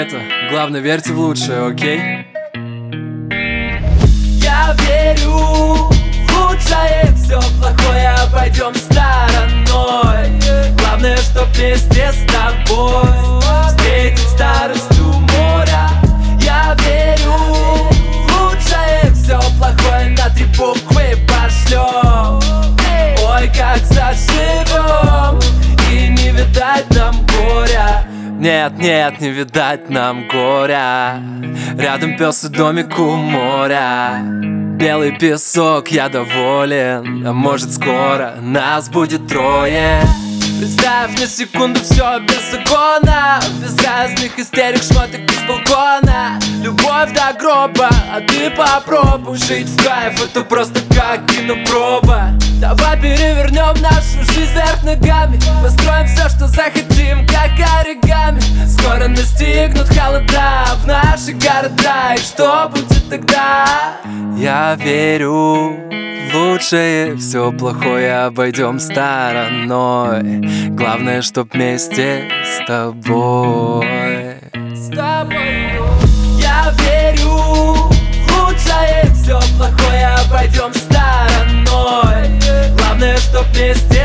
это, главное, верьте в лучшее, окей? Я верю в лучшее, все плохое обойдем стороной. Главное, чтоб вместе с тобой встретить старость у моря. Я верю в лучшее, все плохое на 3 буквы пошлем. Ой, как заживем, и не видать нам горя. Нет, нет, не видать нам горя. Рядом пес и домик у моря. Белый песок, я доволен. А может скоро нас будет 3. Представь на секунду все без закона, без разных истерик, шмоток из балкона. Любовь до гроба, а ты попробуй жить в кайф, это просто как кинопроба. Давай перевернем нашу жизнь вверх ногами, построим все, что захотим, как оригами. Скоро настигнут холода в наши города, и что будет тогда? Я верю в лучшее, все плохое обойдем стороной. Главное, чтоб вместе с тобой. Я верю в лучшее, все плохое обойдем стороной. Главное, чтоб вместе